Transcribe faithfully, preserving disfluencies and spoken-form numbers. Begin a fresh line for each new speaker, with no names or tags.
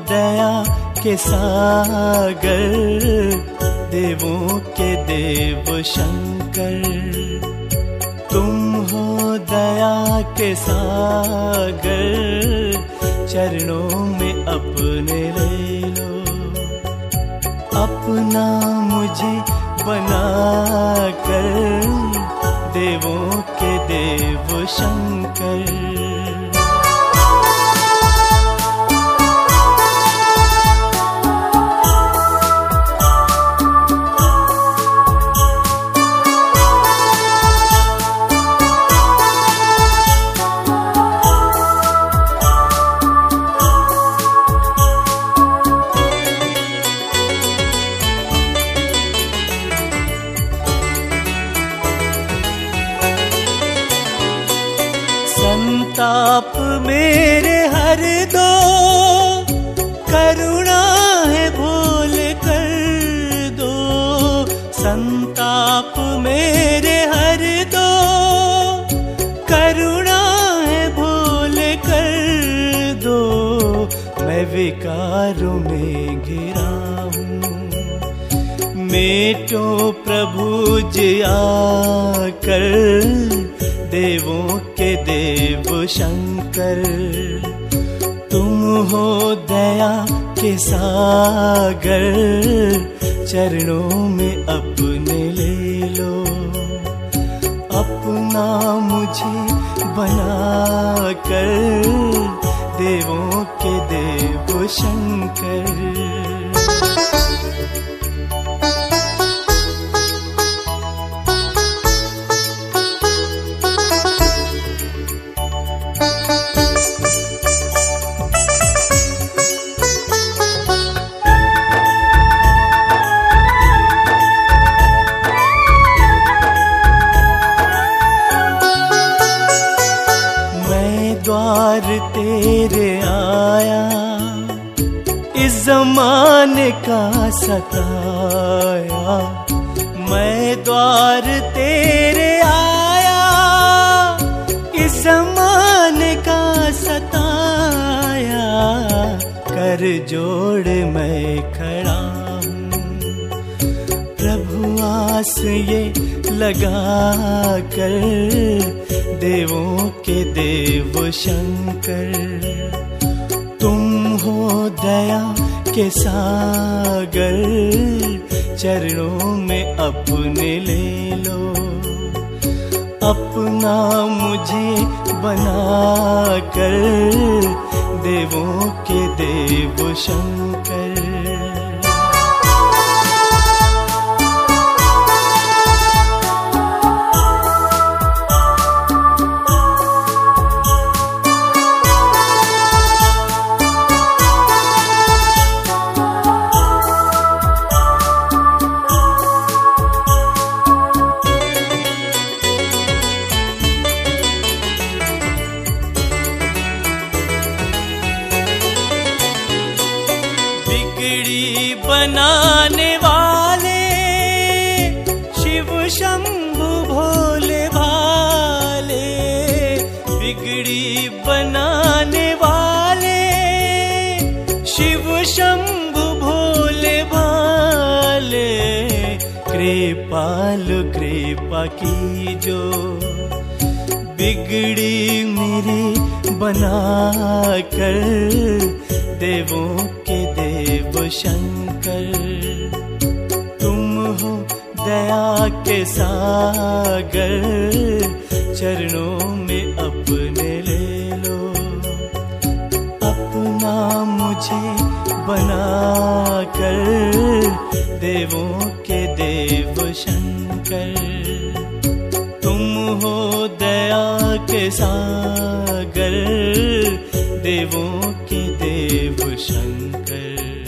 दया के सागर, देवों के देव शंकर। तुम हो दया के सागर, चरणों में अपने ले लो। अपना मुझे बना कर, देवों के देव शंकर। संताप मेरे हर दो, करुणा है भूल कर दो। संताप मेरे हर दो, करुणा है भूल कर दो। मैं विकारों में घिरा हूँ, मेटो प्रभु जी आकर, देवों के देव शंकर। तुम हो दया के सागर, चरणों में अपने ले लो। अपना मुझे बना कर, देवों के देव शंकर। द्वार तेरे आया, इस ज़माने का सताया। मैं द्वार तेरे आया, इस ज़माने का सताया। कर जोड़ मैं खड़ा हूँ, प्रभु आस ये लगा कर, देवों के देव शंकर। तुम हो दया के सागर, चरणों में अपने ले लो। अपना मुझे बना कर, देवों के देव शंकर। बिगड़ी बनाने वाले, शिव शंभु भोले भाले। बिगड़ी बनाने वाले, शिव शंभु भोले भाले। कृपालु कृपा की जो, बिगड़ी मेरी बना कर, देवों के देव शंकर। तुम हो दया के सागर, चरणों में अपने ले लो। अपना मुझे बना कर, देवों के देव शंकर। तुम हो दया के सागर, देवों के देव शंकर।